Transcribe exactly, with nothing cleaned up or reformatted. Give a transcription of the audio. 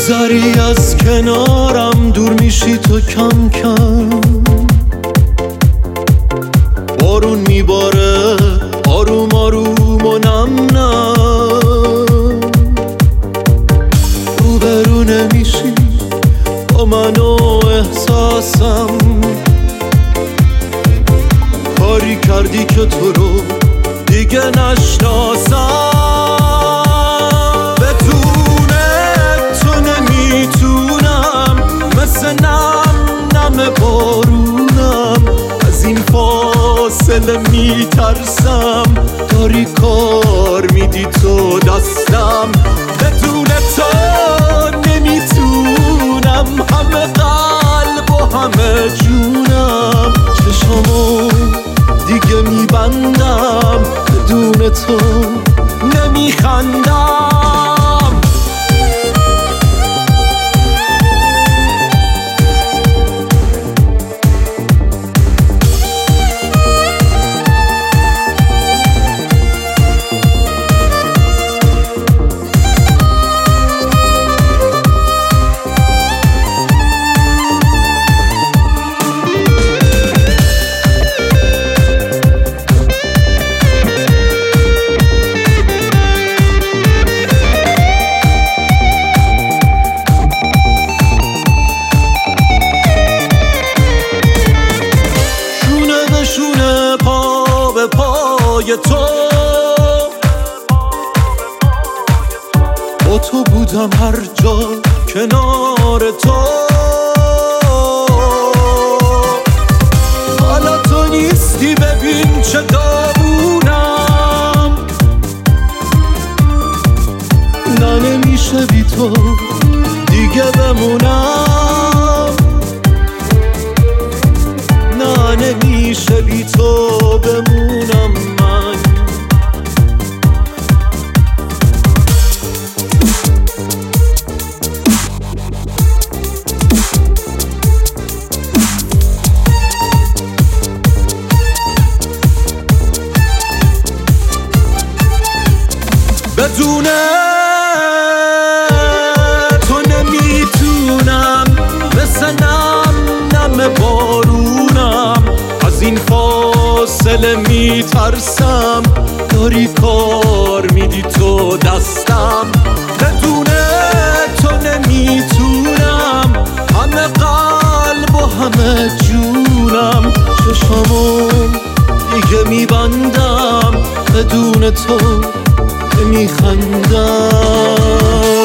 میگذری از کنارم، دور میشی تو کم کم. بارون میباره آروم آروم و نم نم. روبرو نمیشی با من و احساسم. کاری کردی که تو رو دیگه نشناسم. بارونم از این فاصله میترسم. داری کار میدی تو دستم. بدون تو نمیتونم، همه قلب و همه جونم. چشامو دیگه میبندم، بدون تو نمیخندم. پای تو با تو بودم هر جا کنار تو. حالا تو نیستی، ببین چه داغونم. نه نمیشه بی تو دیگه بمونم. نه نمیشه بی تو بمونم من. بدون تو نمیتونم، مثل نم نم بارونم. از این فاصله میترسم. داری کار میدی تو دستم. بدون تو نمیتونم، همه قلب و همه جونم. چشامو دیگه میبندم، بدون تو نمیخندم.